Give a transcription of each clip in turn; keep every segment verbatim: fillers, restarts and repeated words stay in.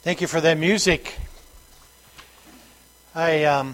Thank you for that music. I um,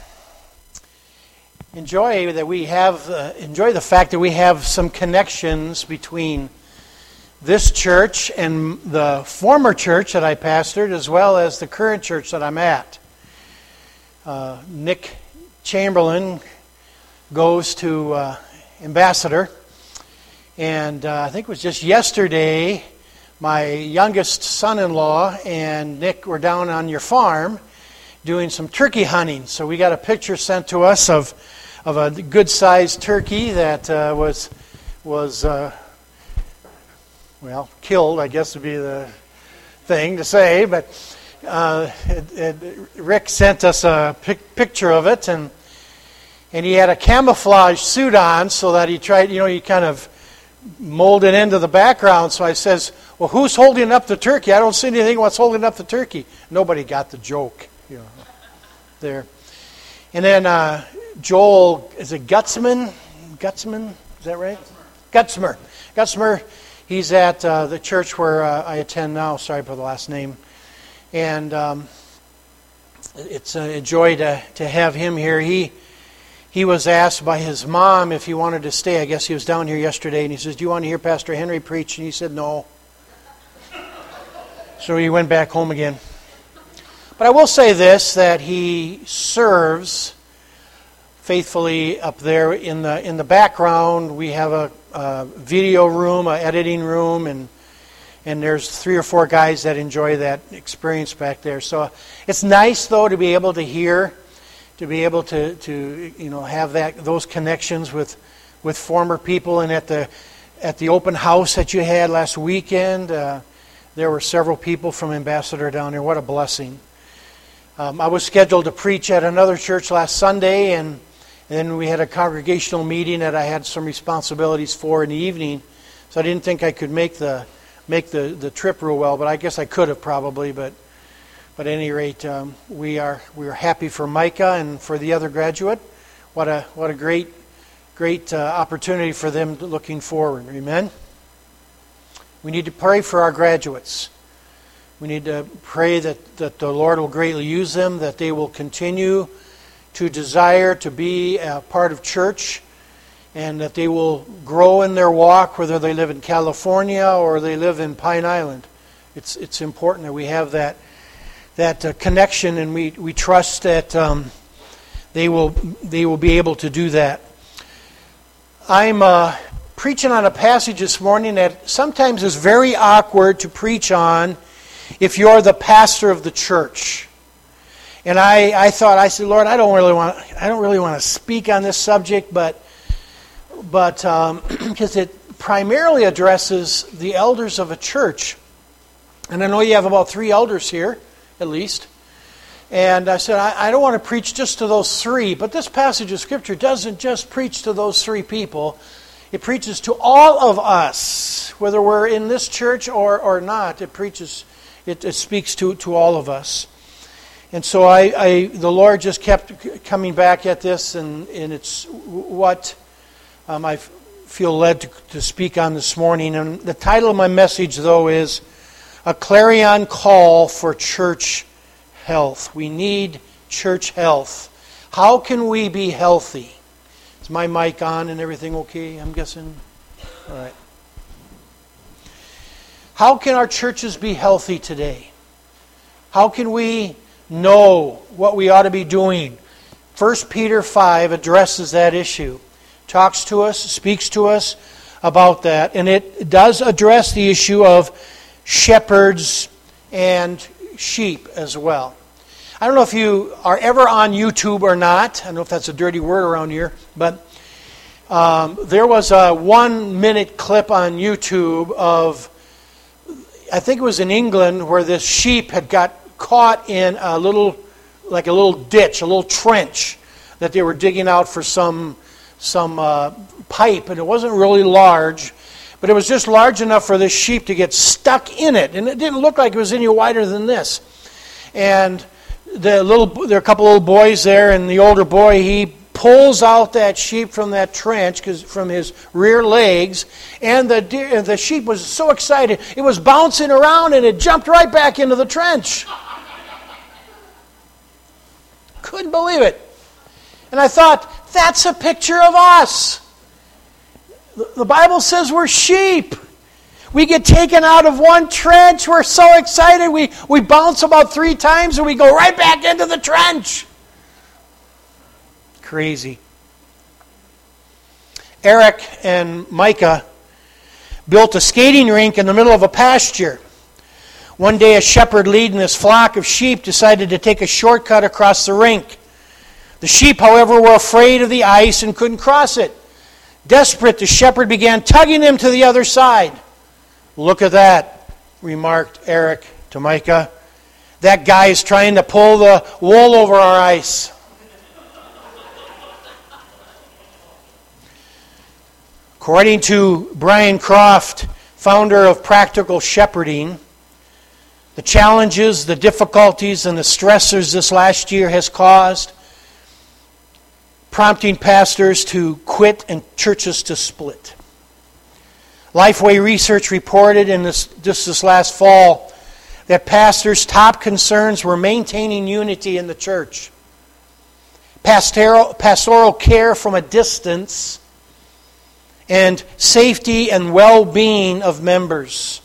enjoy that we have uh, enjoy the fact that we have some connections between this church and the former church that I pastored, as well as the current church that I'm at. Uh, Nick Chamberlain goes to uh, Ambassador, and uh, I think it was just yesterday. My youngest son-in-law and Nick were down on your farm doing some turkey hunting. So we got a picture sent to us of of a good-sized turkey that uh, was was uh, well killed, I guess would be the thing to say. But uh, it, it, Rick sent us a pic- picture of it, and and he had a camouflage suit on, so that he tried, you know, he kind of molded into the background. So I says, well, who's holding up the turkey? I don't see anything. What's holding up the turkey? Nobody got the joke, you know, there. And then uh, Joel, is it Gutzman? Gutzman, is that right? Gutzmer. Gutzmer, he's at uh, the church where uh, I attend now. Sorry for the last name. And um, it's a joy to, to have him here. He He was asked by his mom if he wanted to stay. I guess he was down here yesterday, and he says, do you want to hear Pastor Henry preach? And he said, no. So he went back home again. But I will say this, that he serves faithfully up there in the in the background. We have a, a video room, an editing room, and and there's three or four guys that enjoy that experience back there. So it's nice, though, to be able to hear to be able to, to you know have that those connections with with former people. And at the at the open house that you had last weekend, uh, there were several people from Ambassador down there. What a blessing! Um, I was scheduled to preach at another church last Sunday, and, and then we had a congregational meeting that I had some responsibilities for in the evening. So I didn't think I could make the make the, the trip real well, but I guess I could have probably. But But at any rate, um, we are we are happy for Micah and for the other graduate. What a what a great great uh, opportunity for them looking forward. Amen. We need to pray for our graduates. We need to pray that, that the Lord will greatly use them, that they will continue to desire to be a part of church, and that they will grow in their walk, whether they live in California or they live in Pine Island. It's it's important that we have that. that uh, connection, and we, we trust that um, they will they will be able to do that. I'm uh, preaching on a passage this morning that sometimes is very awkward to preach on if you're the pastor of the church. And I, I thought, I said, Lord, I don't really want I don't really want to speak on this subject, but but um, because it primarily addresses the elders of a church. And I know you have about three elders here, at least. And I said, I, I don't want to preach just to those three, but this passage of Scripture doesn't just preach to those three people. It preaches to all of us, whether we're in this church or, or not. It preaches, it, it speaks to, to all of us. And so I, I, the Lord just kept coming back at this, and, and it's what um, I feel led to, to speak on this morning. And the title of my message, though, is A Clarion Call for Church Health. We need church health. How can we be healthy? Is my mic on and everything okay, I'm guessing? All right. How can our churches be healthy today? How can we know what we ought to be doing? First Peter five addresses that issue. Talks to us, speaks to us about that. And it does address the issue of shepherds and sheep as well. I don't know if you are ever on YouTube or not. I don't know if that's a dirty word around here, but um, there was a one-minute clip on YouTube of, I think it was in England, where this sheep had got caught in a little, like a little ditch, a little trench that they were digging out for some some uh, pipe, and it wasn't really large. But it was just large enough for this sheep to get stuck in it. And it didn't look like it was any wider than this. And the little, there were a couple little boys there, and the older boy, he pulls out that sheep from that trench, 'cause from his rear legs, and the deer, the sheep was so excited, it was bouncing around and it jumped right back into the trench. Couldn't believe it. And I thought, that's a picture of us. The Bible says we're sheep. We get taken out of one trench. We're so excited. We, we bounce about three times and we go right back into the trench. Crazy. Eric and Micah built a skating rink in the middle of a pasture. One day a shepherd leading his flock of sheep decided to take a shortcut across the rink. The sheep, however, were afraid of the ice and couldn't cross it. Desperate, the shepherd began tugging them to the other side. "Look at that," remarked Eric to Micah. "That guy is trying to pull the wool over our ice." According to Brian Croft, founder of Practical Shepherding, the challenges, the difficulties, and the stressors this last year has caused, prompting pastors to quit and churches to split. Lifeway Research reported in this, just this last fall that pastors' top concerns were maintaining unity in the church, pastoral, pastoral care from a distance, and safety and well-being of members.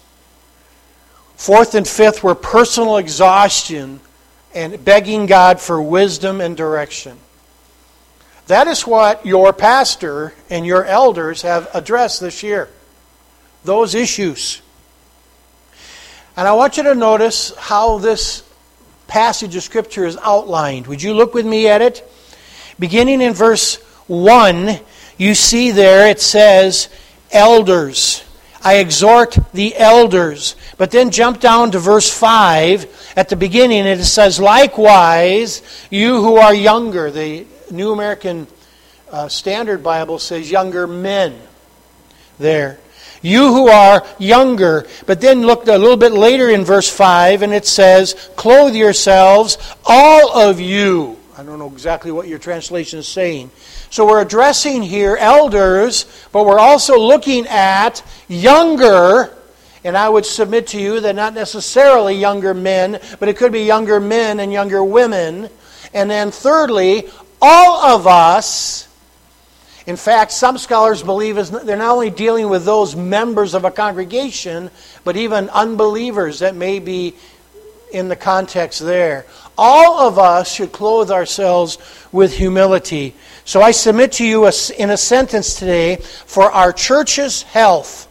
Fourth and fifth were personal exhaustion and begging God for wisdom and direction. That is what your pastor and your elders have addressed this year. Those issues. And I want you to notice how this passage of Scripture is outlined. Would you look with me at it? Beginning in verse one, you see there it says, elders. I exhort the elders. But then jump down to verse five. At the beginning it says, likewise, you who are younger. The New American uh, Standard Bible says younger men there. You who are younger. But then look a little bit later in verse five and it says, clothe yourselves, all of you. I don't know exactly what your translation is saying. So we're addressing here elders, but we're also looking at younger, and I would submit to you that not necessarily younger men, but it could be younger men and younger women. And then thirdly, all of us. In fact, some scholars believe they're not only dealing with those members of a congregation, but even unbelievers that may be in the context there. All of us should clothe ourselves with humility. So I submit to you in a sentence today, for our church's health,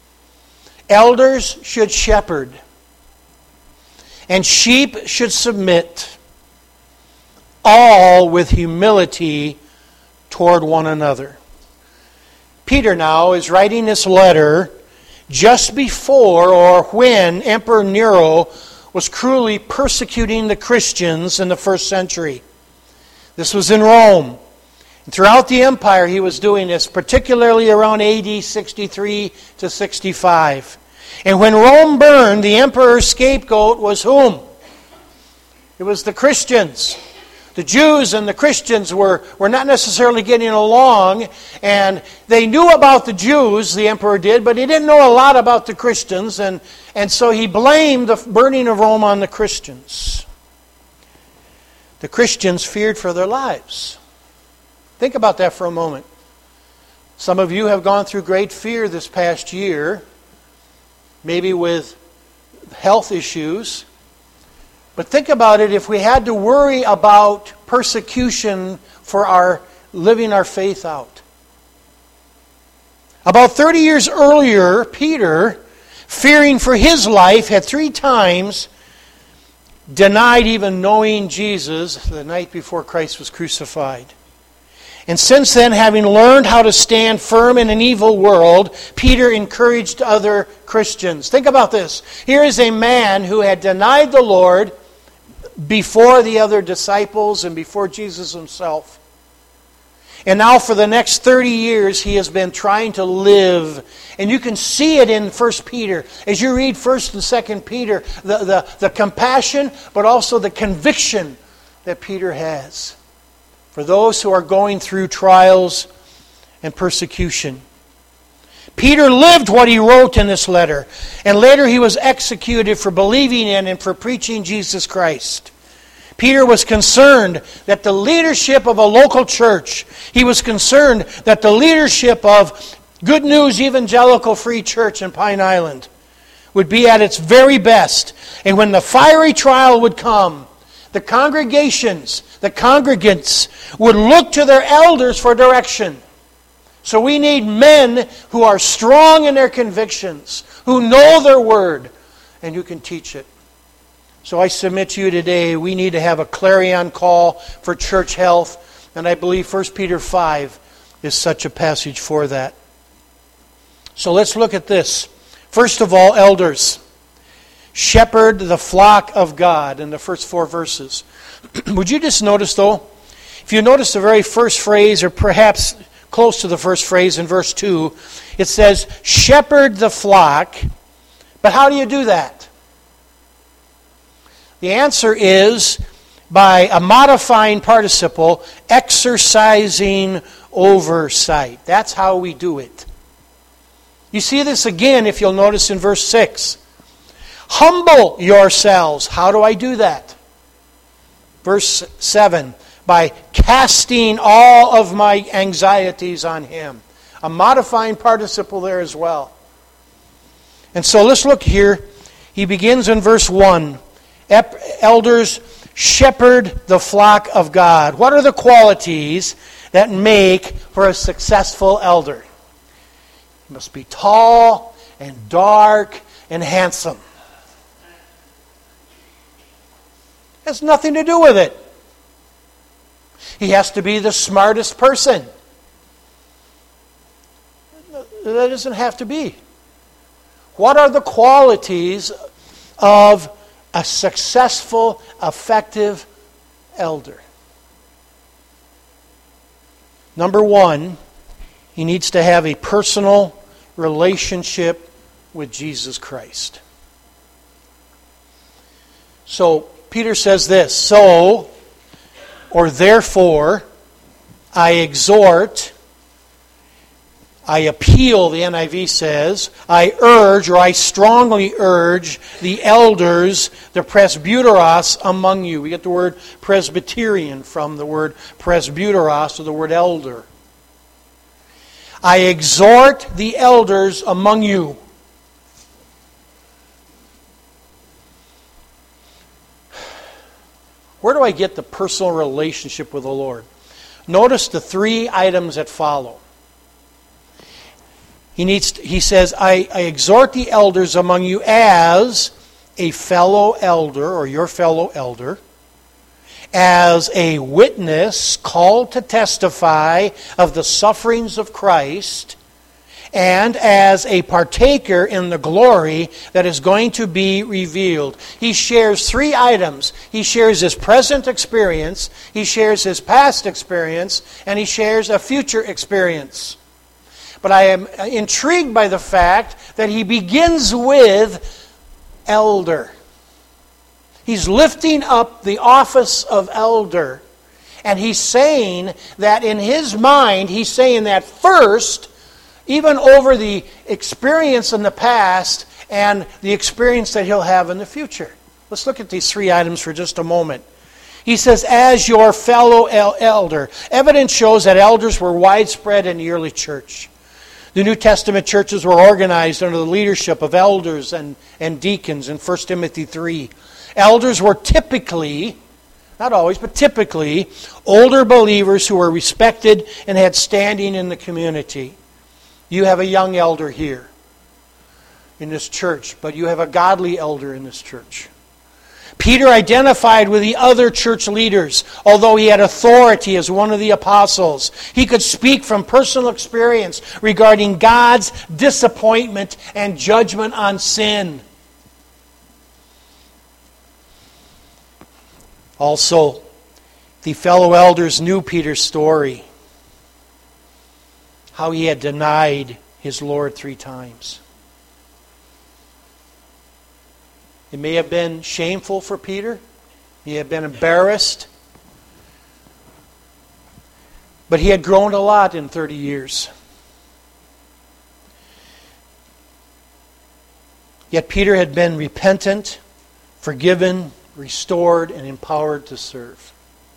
elders should shepherd, and sheep should submit, all with humility toward one another. Peter now is writing this letter just before or when Emperor Nero was cruelly persecuting the Christians in the first century. This was in Rome. And throughout the empire he was doing this, particularly around A D sixty-three to sixty-five. And when Rome burned, the emperor's scapegoat was whom? It was the Christians. The Jews and the Christians were, were not necessarily getting along, and they knew about the Jews, the emperor did, but he didn't know a lot about the Christians, and, and so he blamed the burning of Rome on the Christians. The Christians feared for their lives. Think about that for a moment. Some of you have gone through great fear this past year, maybe with health issues. But think about it, if we had to worry about persecution for our living our faith out. About thirty years earlier, Peter, fearing for his life, had three times denied even knowing Jesus the night before Christ was crucified. And since then, having learned how to stand firm in an evil world, Peter encouraged other Christians. Think about this. Here is a man who had denied the Lord before the other disciples and before Jesus himself. And now for the next thirty years he has been trying to live. And you can see it in First Peter. As you read First and Second Peter, the, the, the compassion but also the conviction that Peter has for those who are going through trials and persecution. Peter lived what he wrote in this letter, and later he was executed for believing in and for preaching Jesus Christ. Peter was concerned that the leadership of a local church, he was concerned that the leadership of Good News Evangelical Free Church in Pine Island would be at its very best. And when the fiery trial would come, the congregations, the congregants would look to their elders for direction. So we need men who are strong in their convictions, who know their word, and who can teach it. So I submit to you today, we need to have a clarion call for church health, and I believe First Peter five is such a passage for that. So let's look at this. First of all, elders. Shepherd the flock of God in the first four verses. Would you just notice, though, if you notice the very first phrase, or perhaps close to the first phrase in verse two, it says, shepherd the flock. But how do you do that? The answer is by a modifying participle, exercising oversight. That's how we do it. You see this again if you'll notice in verse six. Humble yourselves. How do I do that? Verse seven. By casting all of my anxieties on Him. A modifying participle there as well. And so let's look here. He begins in verse one. Elders, shepherd the flock of God. What are the qualities that make for a successful elder? He must be tall and dark and handsome. Has nothing to do with it. He has to be the smartest person. That doesn't have to be. What are the qualities of a successful, effective elder? Number one, he needs to have a personal relationship with Jesus Christ. So, Peter says this, so, or therefore, I exhort, I appeal, the N I V says, I urge, or I strongly urge the elders, the presbyteros among you. We get the word Presbyterian from the word presbyteros, or the word elder. I exhort the elders among you. Where do I get the personal relationship with the Lord? Notice the three items that follow. He needs. To, he says, I, I exhort the elders among you as a fellow elder, or your fellow elder, as a witness called to testify of the sufferings of Christ, and as a partaker in the glory that is going to be revealed. He shares three items. He shares his present experience, he shares his past experience, and he shares a future experience. But I am intrigued by the fact that he begins with elder. He's lifting up the office of elder. And he's saying that in his mind, he's saying that first, even over the experience in the past and the experience that he'll have in the future. Let's look at these three items for just a moment. He says, as your fellow elder. Evidence shows that elders were widespread in the early church. The New Testament churches were organized under the leadership of elders and, and deacons in First Timothy three. Elders were typically, not always, but typically, older believers who were respected and had standing in the community. You have a young elder here in this church, but you have a godly elder in this church. Peter identified with the other church leaders, although he had authority as one of the apostles. He could speak from personal experience regarding God's disappointment and judgment on sin. Also, the fellow elders knew Peter's story, how he had denied his Lord three times. It may have been shameful for Peter. He had been embarrassed. But he had grown a lot in thirty years. Yet Peter had been repentant, forgiven, restored, and empowered to serve.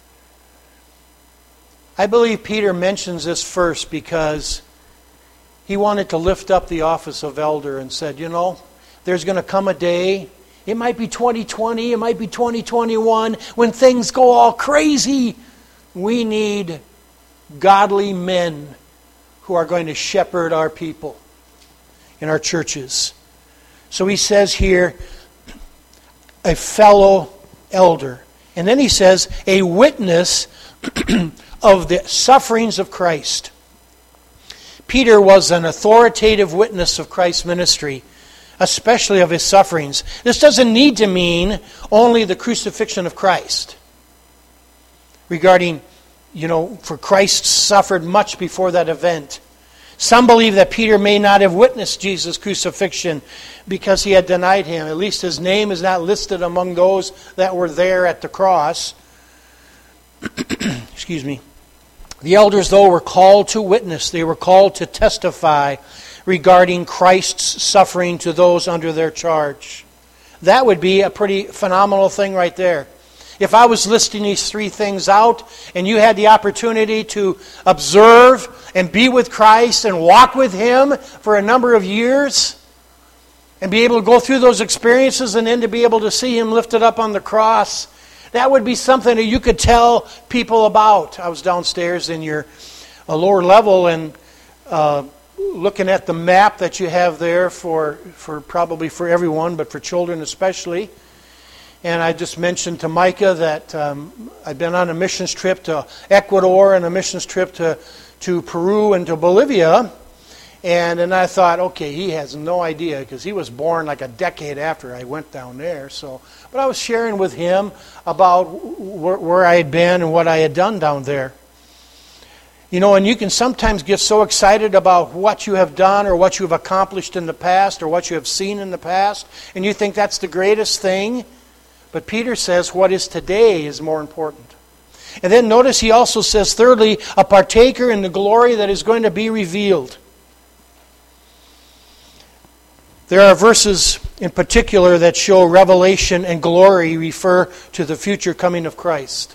I believe Peter mentions this first because he wanted to lift up the office of elder and said, you know, there's going to come a day, it might be twenty twenty, it might be twenty twenty-one, when things go all crazy. We need godly men who are going to shepherd our people in our churches. So he says here, a fellow elder. And then he says, a witness of the sufferings of Christ. Peter was an authoritative witness of Christ's ministry, especially of his sufferings. This doesn't need to mean only the crucifixion of Christ. Regarding, you know, for Christ suffered much before that event. Some believe that Peter may not have witnessed Jesus' crucifixion because he had denied him. At least his name is not listed among those that were there at the cross. Excuse me. The elders, though, were called to witness. They were called to testify regarding Christ's suffering to those under their charge. That would be a pretty phenomenal thing right there. If I was listing these three things out and you had the opportunity to observe and be with Christ and walk with Him for a number of years and be able to go through those experiences and then to be able to see Him lifted up on the cross, that would be something that you could tell people about. I was downstairs in your uh, lower level and uh, looking at the map that you have there for, for probably for everyone, but for children especially. And I just mentioned to Micah that um, I've been on a missions trip to Ecuador and a missions trip to, to Peru and to Bolivia. And then I thought, okay, he has no idea because he was born like a decade after I went down there. So, but I was sharing with him about wh- where I had been and what I had done down there. You know, and you can sometimes get so excited about what you have done or what you have accomplished in the past or what you have seen in the past, and you think that's the greatest thing. But Peter says what is today is more important. And then notice he also says, thirdly, a partaker in the glory that is going to be revealed. There are verses in particular that show revelation and glory refer to the future coming of Christ.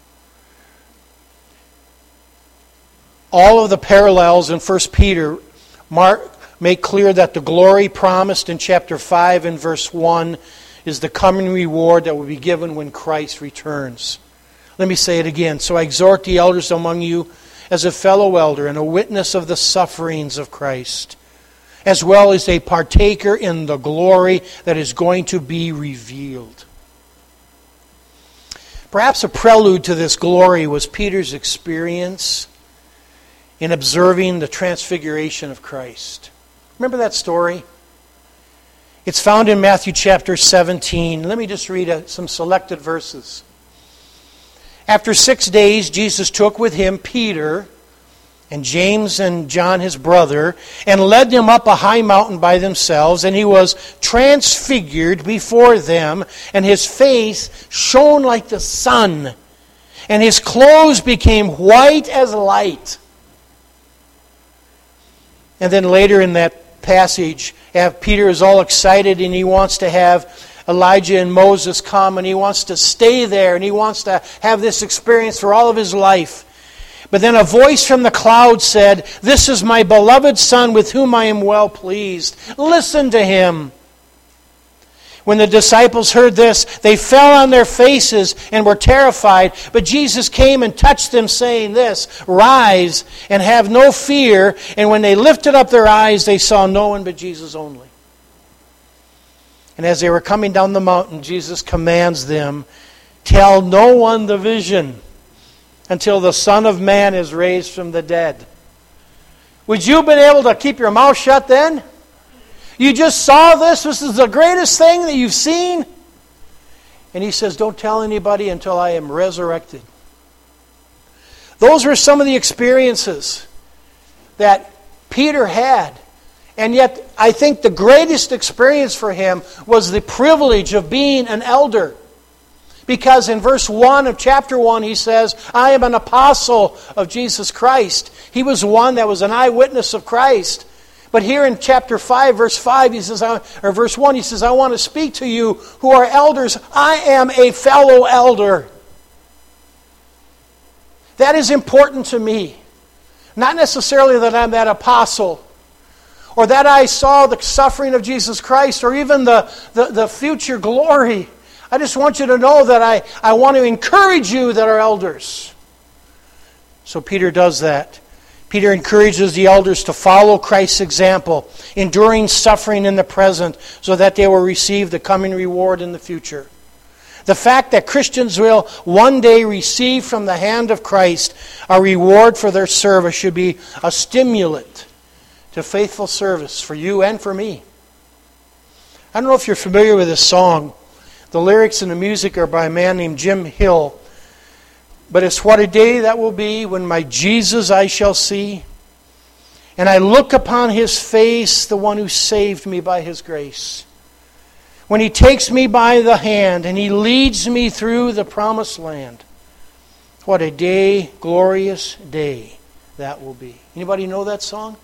All of the parallels in First Peter mark, make clear that the glory promised in chapter five and verse one is the coming reward that will be given when Christ returns. Let me say it again. So I exhort the elders among you as a fellow elder and a witness of the sufferings of Christ, as well as a partaker in the glory that is going to be revealed. Perhaps a prelude to this glory was Peter's experience in observing the transfiguration of Christ. Remember that story? It's found in Matthew chapter seventeen. Let me just read a, some selected verses. After six days, Jesus took with him Peter and James and John his brother and led them up a high mountain by themselves, and he was transfigured before them, and his face shone like the sun, and his clothes became white as light. And then later in that passage, Peter is all excited and he wants to have Elijah and Moses come and he wants to stay there and he wants to have this experience for all of his life. But then a voice from the cloud said, "This is my beloved Son with whom I am well pleased. Listen to him." When the disciples heard this, they fell on their faces and were terrified. But Jesus came and touched them, saying this, "Rise and have no fear." And when they lifted up their eyes, they saw no one but Jesus only. And as they were coming down the mountain, Jesus commands them, "Tell no one the vision until the Son of Man is raised from the dead." Would you have been able to keep your mouth shut then? You just saw this. This is the greatest thing that you've seen. And he says, don't tell anybody until I am resurrected. Those were some of the experiences that Peter had. And yet, I think the greatest experience for him was the privilege of being an elder. Because in verse one of chapter one, he says, I am an apostle of Jesus Christ. He was one that was an eyewitness of Christ. But here in chapter five, verse five, he says, or verse one, he says, I want to speak to you who are elders. I am a fellow elder. That is important to me. Not necessarily that I'm that apostle, or that I saw the suffering of Jesus Christ, or even the, the, the future glory. I just want you to know that I, I want to encourage you that are elders. So Peter does that. Peter encourages the elders to follow Christ's example, enduring suffering in the present so that they will receive the coming reward in the future. The fact that Christians will one day receive from the hand of Christ a reward for their service should be a stimulant to faithful service for you and for me. I don't know if you're familiar with this song. The lyrics and the music are by a man named Jim Hill. But it's what a day that will be when my Jesus I shall see, and I look upon His face, the one who saved me by His grace. When He takes me by the hand and He leads me through the promised land. What a day, glorious day that will be. Anybody know that song?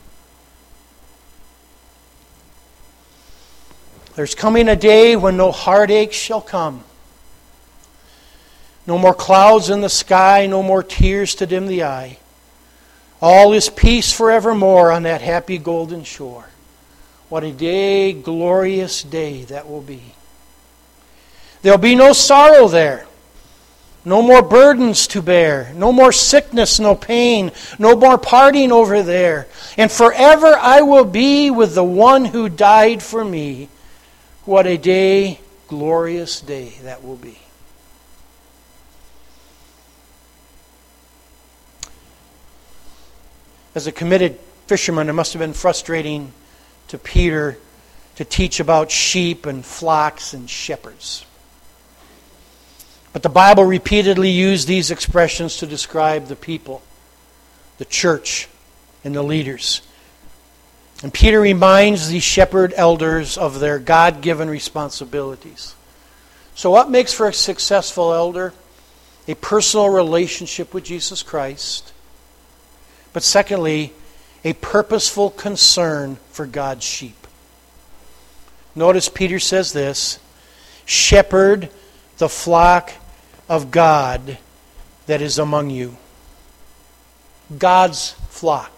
There's coming a day when no heartache shall come. No more clouds in the sky, no more tears to dim the eye. All is peace forevermore on that happy golden shore. What a day, glorious day that will be. There'll be no sorrow there. No more burdens to bear. No more sickness, no pain. No more parting over there. And forever I will be with the one who died for me. What a day, glorious day that will be. As a committed fisherman, it must have been frustrating to Peter to teach about sheep and flocks and shepherds. But the Bible repeatedly used these expressions to describe the people, the church, and the leaders. And Peter reminds these shepherd elders of their God-given responsibilities. So what makes for a successful elder? A personal relationship with Jesus Christ. But secondly, a purposeful concern for God's sheep. Notice Peter says this, shepherd the flock of God that is among you. God's flock.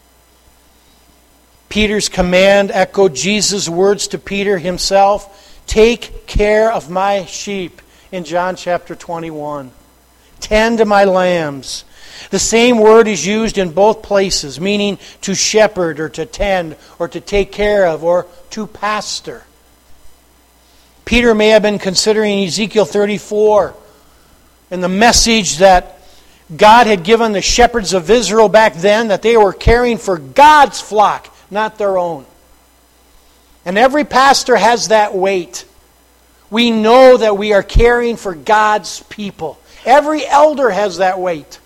Peter's command echoed Jesus' words to Peter himself. Take care of my sheep in John chapter twenty-one. Tend to my lambs. The same word is used in both places, meaning to shepherd or to tend or to take care of or to pastor. Peter may have been considering Ezekiel thirty-four and the message that God had given the shepherds of Israel back then, that they were caring for God's flock, not their own. And every pastor has that weight. We know that we are caring for God's people. Every elder has that weight.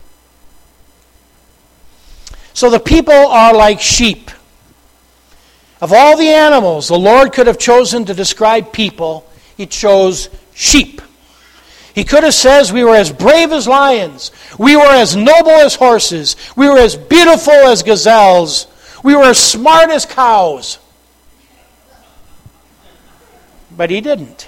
So the people are like sheep. Of all the animals the Lord could have chosen to describe people, He chose sheep. He could have said we were as brave as lions. We were as noble as horses. We were as beautiful as gazelles. We were as smart as cows. But He didn't.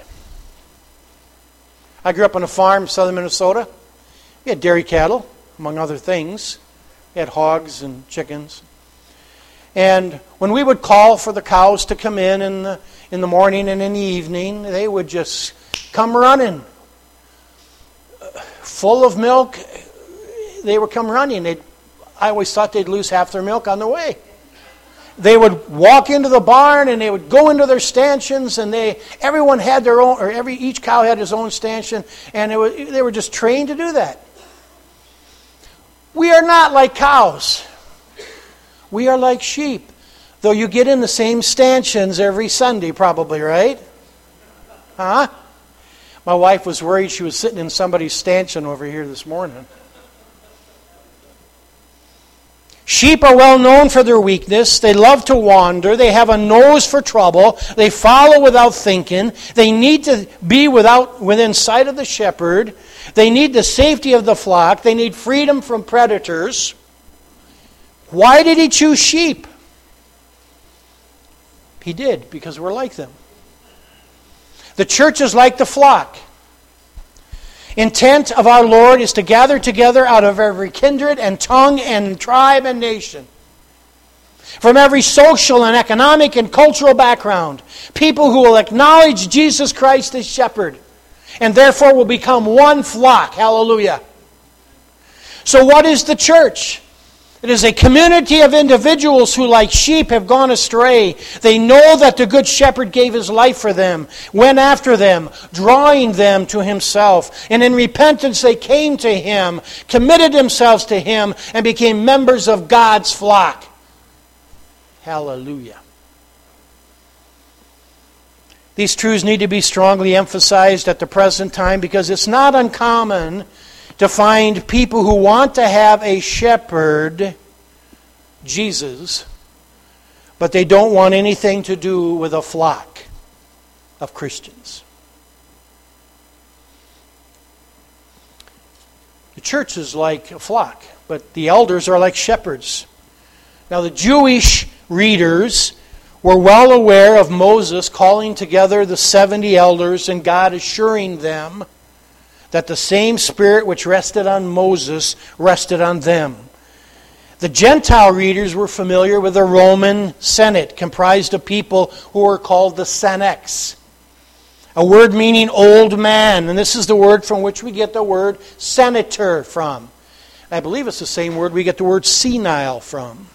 I grew up on a farm in southern Minnesota. We had dairy cattle, among other things. We had hogs and chickens. And when we would call for the cows to come in in the, in the morning and in the evening, they would just come running. Full of milk, they would come running. They'd, I always thought they'd lose half their milk on the way. They would walk into the barn and they would go into their stanchions, and they everyone had their own, or every each cow had his own stanchion, and it was, they were just trained to do that. We are not like cows. We are like sheep. Though you get in the same stanchions every Sunday probably, right? Huh? My wife was worried she was sitting in somebody's stanchion over here this morning. Sheep are well known for their weakness. They love to wander. They have a nose for trouble. They follow without thinking. They need to be without within sight of the shepherd. They need the safety of the flock. They need freedom from predators. Why did he choose sheep? He did, because we're like them. The church is like the flock. Intent of our Lord is to gather together out of every kindred and tongue and tribe and nation. From every social and economic and cultural background. People who will acknowledge Jesus Christ as shepherd. And therefore will become one flock. Hallelujah. So what is the church? It is a community of individuals who, like sheep, have gone astray. They know that the Good Shepherd gave His life for them, went after them, drawing them to Himself. And in repentance they came to Him, committed themselves to Him, and became members of God's flock. Hallelujah. These truths need to be strongly emphasized at the present time because it's not uncommon to find people who want to have a shepherd, Jesus, but they don't want anything to do with a flock of Christians. The church is like a flock, but the elders are like shepherds. Now the Jewish readers were well aware of Moses calling together the seventy elders and God assuring them that the same Spirit which rested on Moses rested on them. The Gentile readers were familiar with the Roman Senate, comprised of people who were called the Senex, a word meaning old man, and this is the word from which we get the word senator from. I believe it's the same word we get the word senile from.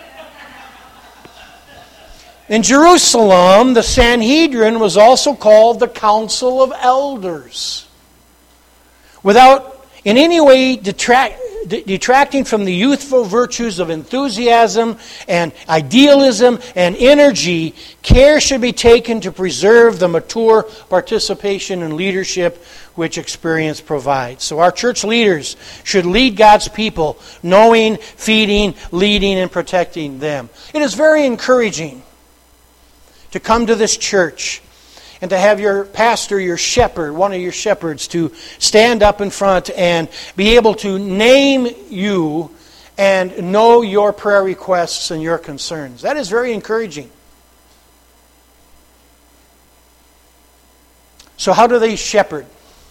In Jerusalem, the Sanhedrin was also called the Council of Elders. Without in any way detract, detracting from the youthful virtues of enthusiasm and idealism and energy, care should be taken to preserve the mature participation in leadership which experience provides. So our church leaders should lead God's people, knowing, feeding, leading, and protecting them. It is very encouraging to come to this church and to have your pastor, your shepherd, one of your shepherds, to stand up in front and be able to name you and know your prayer requests and your concerns. That is very encouraging. So how do they shepherd?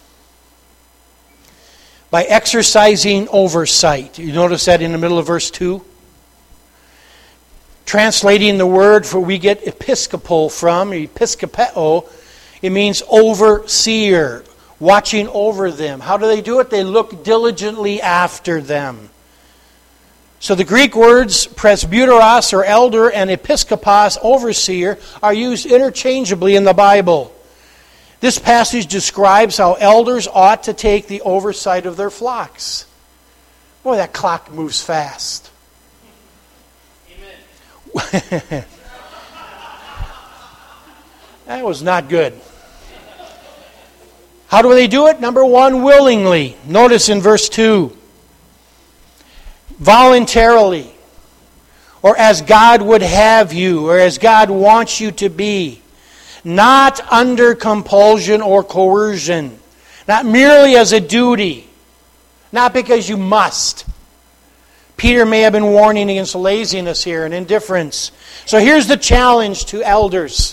By exercising oversight. You notice that in the middle of verse two? Translating the word for we get episcopal from, episkopeo, it means overseer, watching over them. How do they do it? They look diligently after them. So the Greek words presbyteros or elder and episkopos, overseer, are used interchangeably in the Bible. This passage describes how elders ought to take the oversight of their flocks. Boy, that clock moves fast. Amen. That was not good. How do they do it? Number one, willingly. Notice in verse two. Voluntarily. Or as God would have you, or as God wants you to be. Not under compulsion or coercion. Not merely as a duty. Not because you must. Peter may have been warning against laziness here and indifference. So here's the challenge to elders.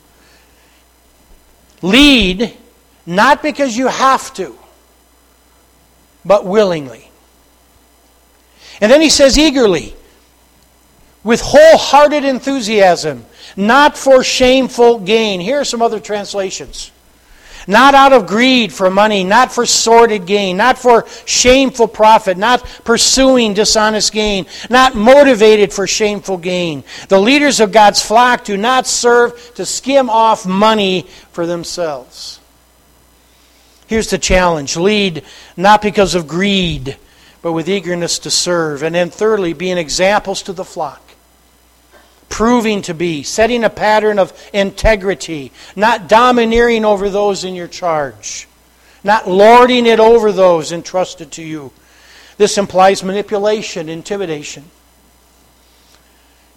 Lead, not because you have to, but willingly. And then he says eagerly, with wholehearted enthusiasm, not for shameful gain. Here are some other translations. Not out of greed for money, not for sordid gain, not for shameful profit, not pursuing dishonest gain, not motivated for shameful gain. The leaders of God's flock do not serve to skim off money for themselves. Here's the challenge. Lead not because of greed, but with eagerness to serve. And then thirdly, being examples to the flock. Proving to be, setting a pattern of integrity, not domineering over those in your charge, not lording it over those entrusted to you. This implies manipulation, intimidation.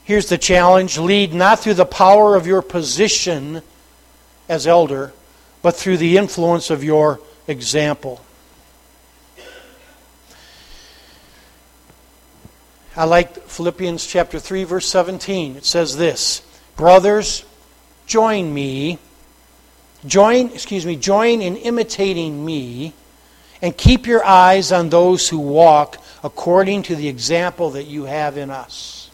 Here's the challenge: lead not through the power of your position as elder, but through the influence of your example. I like Philippians chapter three, verse seventeen. It says this: brothers, join me, join, excuse me, join in imitating me, and keep your eyes on those who walk according to the example that you have in us.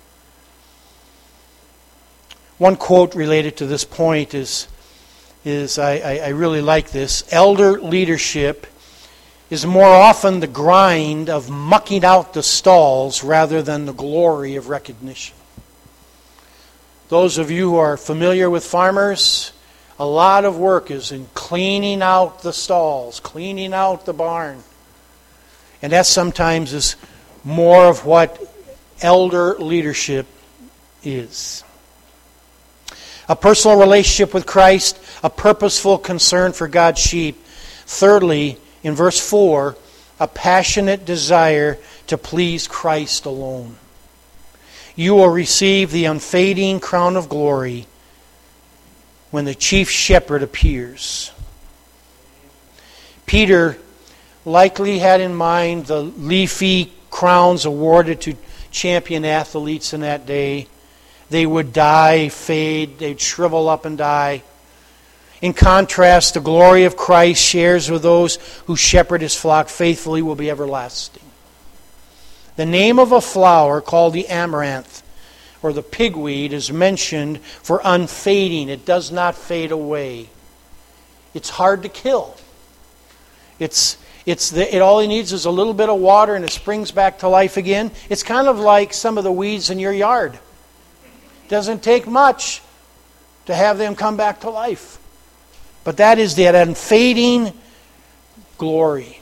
One quote related to this point is, is I, I, I really like this. Elder leadership is more often the grind of mucking out the stalls rather than the glory of recognition. Those of you who are familiar with farmers, a lot of work is in cleaning out the stalls, cleaning out the barn. And that sometimes is more of what elder leadership is. A personal relationship with Christ, a purposeful concern for God's sheep. Thirdly, in verse four, a passionate desire to please Christ alone. You will receive the unfading crown of glory when the chief shepherd appears. Peter likely had in mind the leafy crowns awarded to champion athletes in that day. They would die, fade, they'd shrivel up and die. In contrast, the glory of Christ shares with those who shepherd His flock faithfully will be everlasting. The name of a flower called the amaranth, or the pigweed, is mentioned for unfading. It does not fade away. It's hard to kill. It's it's the, it all it needs is a little bit of water and it springs back to life again. It's kind of like some of the weeds in your yard. It doesn't take much to have them come back to life. But that is that unfading glory.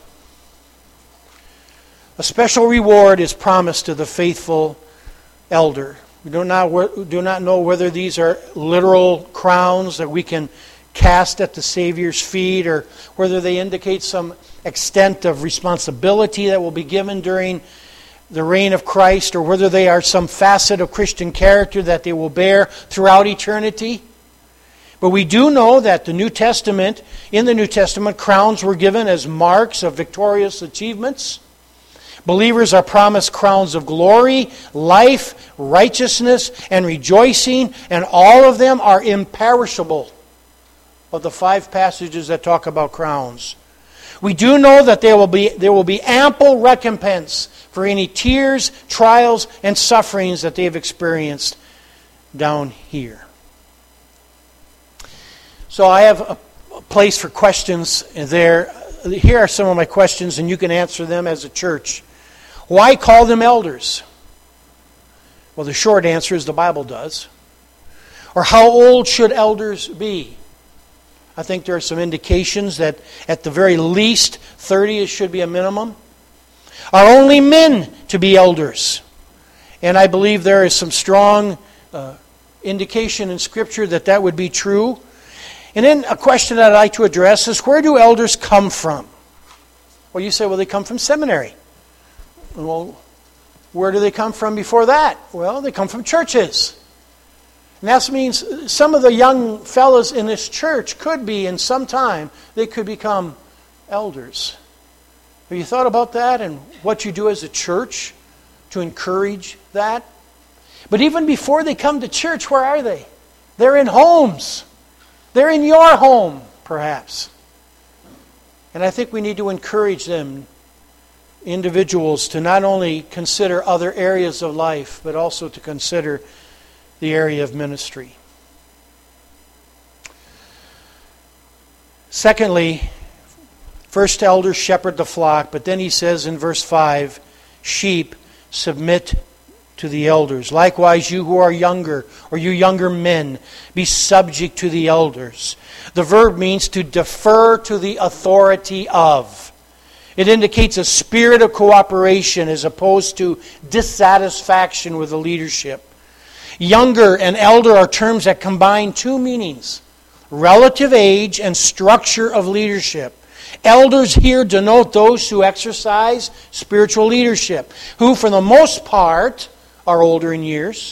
A special reward is promised to the faithful elder. We do not, do not know whether these are literal crowns that we can cast at the Savior's feet, or whether they indicate some extent of responsibility that will be given during the reign of Christ, or whether they are some facet of Christian character that they will bear throughout eternity. But we do know that the New Testament, in the New Testament, crowns were given as marks of victorious achievements. Believers are promised crowns of glory, life, righteousness, and rejoicing, and all of them are imperishable, of the five passages that talk about crowns. We do know that there will be, there will be ample recompense for any tears, trials, and sufferings that they have experienced down here. So I have a place for questions there. Here are some of my questions, and you can answer them as a church. Why call them elders? Well, the short answer is the Bible does. Or how old should elders be? I think there are some indications that at the very least thirty should be a minimum. Are only men to be elders? And I believe there is some strong uh, indication in Scripture that that would be true. And then a question that I'd like to address is, where do elders come from? Well, you say, well, they come from seminary. Well, where do they come from before that? Well, they come from churches. And that means some of the young fellows in this church could be, in some time, they could become elders. Have you thought about that and what you do as a church to encourage that? But even before they come to church, where are they? They're in homes. They're in your home, perhaps. And I think we need to encourage them, individuals, to not only consider other areas of life, but also to consider the area of ministry. Secondly, first elders shepherd the flock, but then he says in verse five, sheep submit to the elders. Likewise, you who are younger, or you younger men, be subject to the elders. The verb means to defer to the authority of. It indicates a spirit of cooperation as opposed to dissatisfaction with the leadership. Younger and elder are terms that combine two meanings: relative age and structure of leadership. Elders here denote those who exercise spiritual leadership, who for the most part are older in years,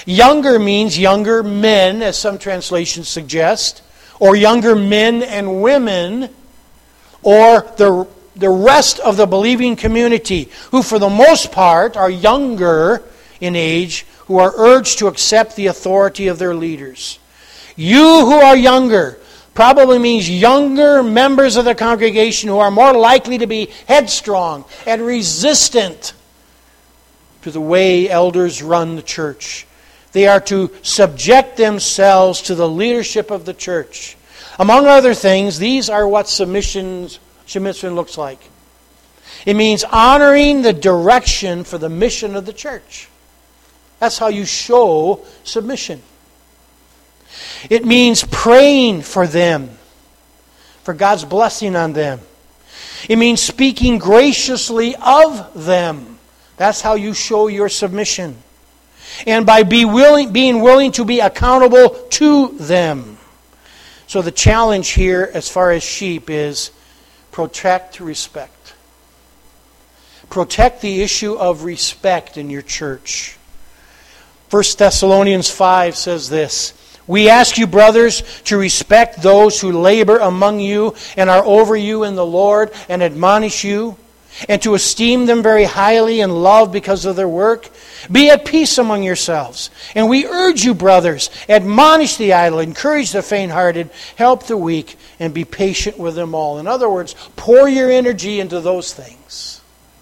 Younger means younger men, as some translations suggest, or younger men and women, or the, the rest of the believing community, who for the most part are younger in age, who are urged to accept the authority of their leaders. You who are younger probably means younger members of the congregation who are more likely to be headstrong and resistant to the way elders run the church. They are to subject themselves to the leadership of the church. Among other things, these are what submission, submission looks like. It means honoring the direction for the mission of the church. That's how you show submission. It means praying for them, for God's blessing on them. It means speaking graciously of them. That's how you show your submission. And by be willing, being willing to be accountable to them. So the challenge here as far as sheep is protect respect. Protect the issue of respect in your church. First Thessalonians five says this, we ask you, brothers, to respect those who labor among you and are over you in the Lord and admonish you, and to esteem them very highly in love because of their work. Be at peace among yourselves. And we urge you, brothers, admonish the idle, encourage the faint-hearted, help the weak, and be patient with them all. In other words, pour your energy into those things.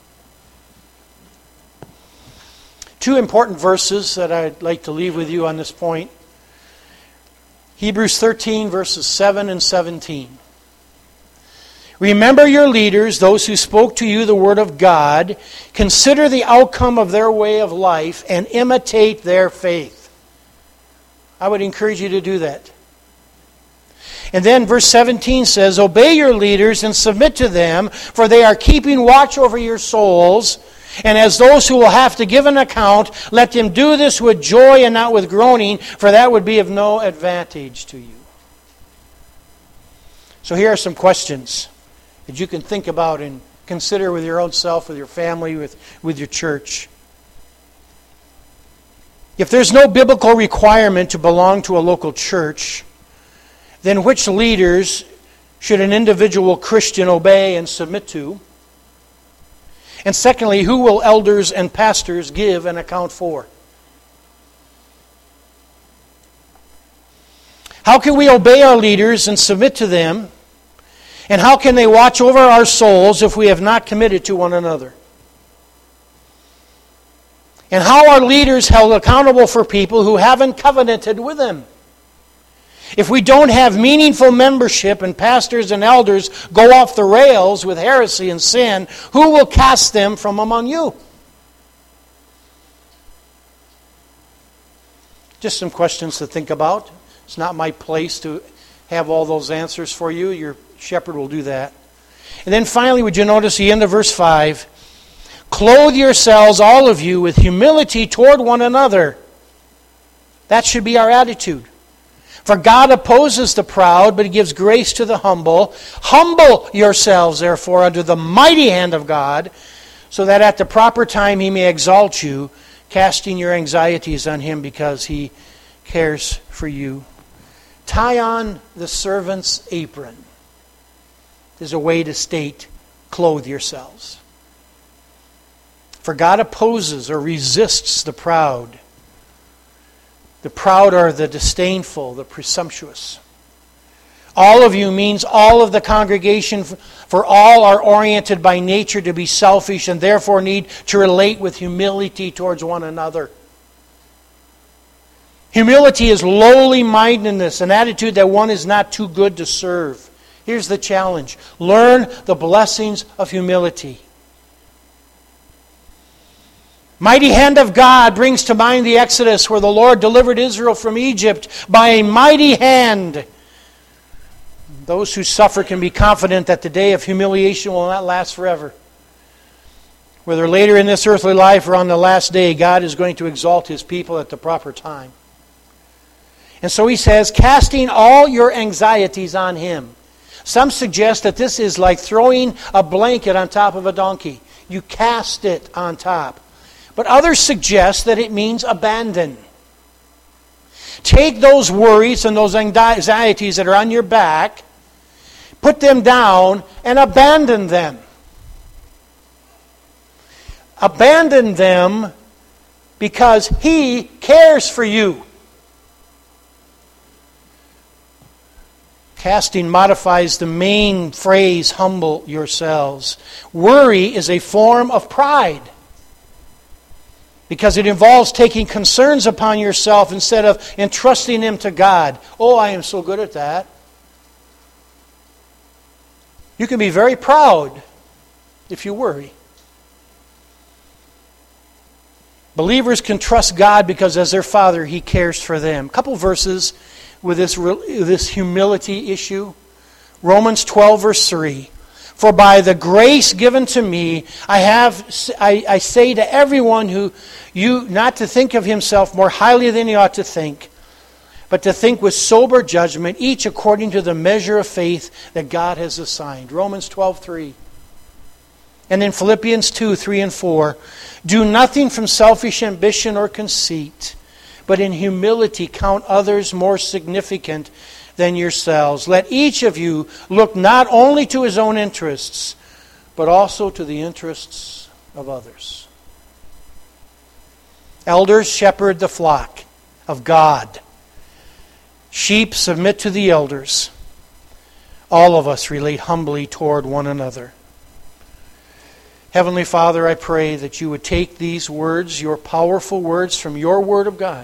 Two important verses that I'd like to leave with you on this point. Hebrews thirteen, verses seven and seventeen. Remember your leaders, those who spoke to you the word of God. Consider the outcome of their way of life and imitate their faith. I would encourage you to do that. And then verse seventeen says, obey your leaders and submit to them, for they are keeping watch over your souls. And as those who will have to give an account, let them do this with joy and not with groaning, for that would be of no advantage to you. So here are some questions that you can think about and consider with your own self, with your family, with, with your church. If there's no biblical requirement to belong to a local church, then which leaders should an individual Christian obey and submit to? And secondly, who will elders and pastors give an account for? How can we obey our leaders and submit to them? And how can they watch over our souls if we have not committed to one another? And how are leaders held accountable for people who haven't covenanted with them? If we don't have meaningful membership and pastors and elders go off the rails with heresy and sin, who will cast them from among you? Just some questions to think about. It's not my place to have all those answers for you. Your shepherd will do that. And then finally, would you notice the end of verse five? Clothe yourselves, all of you, with humility toward one another. That should be our attitude. For God opposes the proud, but He gives grace to the humble. Humble yourselves, therefore, under the mighty hand of God, so that at the proper time He may exalt you, casting your anxieties on Him because He cares for you. Tie on the servant's apron is a way to state, clothe yourselves. For God opposes or resists the proud. The proud are the disdainful, the presumptuous. All of you means all of the congregation, for all are oriented by nature to be selfish and therefore need to relate with humility towards one another. Humility is lowly mindedness, an attitude that one is not too good to serve. Here's the challenge. Learn the blessings of humility. Mighty hand of God brings to mind the Exodus where the Lord delivered Israel from Egypt by a mighty hand. Those who suffer can be confident that the day of humiliation will not last forever. Whether later in this earthly life or on the last day, God is going to exalt His people at the proper time. And so He says, casting all your anxieties on Him. Some suggest that this is like throwing a blanket on top of a donkey. You cast it on top. But others suggest that it means abandon. Take those worries and those anxieties that are on your back, put them down, and abandon them. Abandon them because He cares for you. Casting modifies the main phrase, humble yourselves. Worry is a form of pride because it involves taking concerns upon yourself instead of entrusting them to God. Oh, I am so good at that. You can be very proud if you worry. Believers can trust God because as their Father, He cares for them. A couple verses with this, this humility issue. Romans twelve, verse three. For by the grace given to me, I have I, I say to everyone who you not to think of himself more highly than he ought to think, but to think with sober judgment, each according to the measure of faith that God has assigned. Romans twelve, three. And in Philippians two, three and four, do nothing from selfish ambition or conceit, but in humility count others more significant than yourselves. Let each of you look not only to his own interests, but also to the interests of others. Elders shepherd the flock of God. Sheep submit to the elders. All of us relate humbly toward one another. Heavenly Father, I pray that you would take these words, your powerful words from your Word of God,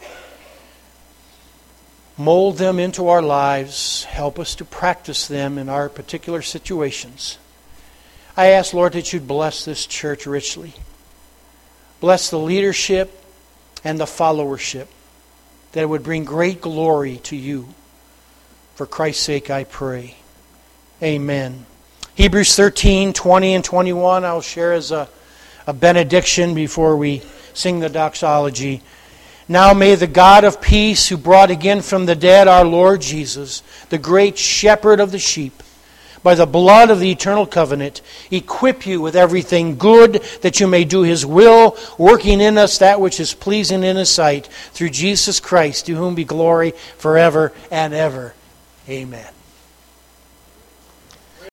mold them into our lives, help us to practice them in our particular situations. I ask, Lord, that you'd bless this church richly. Bless the leadership and the followership, that it would bring great glory to you. For Christ's sake I pray. Amen. Hebrews thirteen, twenty and twenty-one I'll share as a, a benediction before we sing the doxology. Now may the God of peace, who brought again from the dead our Lord Jesus, the great shepherd of the sheep, by the blood of the eternal covenant, equip you with everything good that you may do His will, working in us that which is pleasing in His sight, through Jesus Christ, to whom be glory forever and ever. Amen.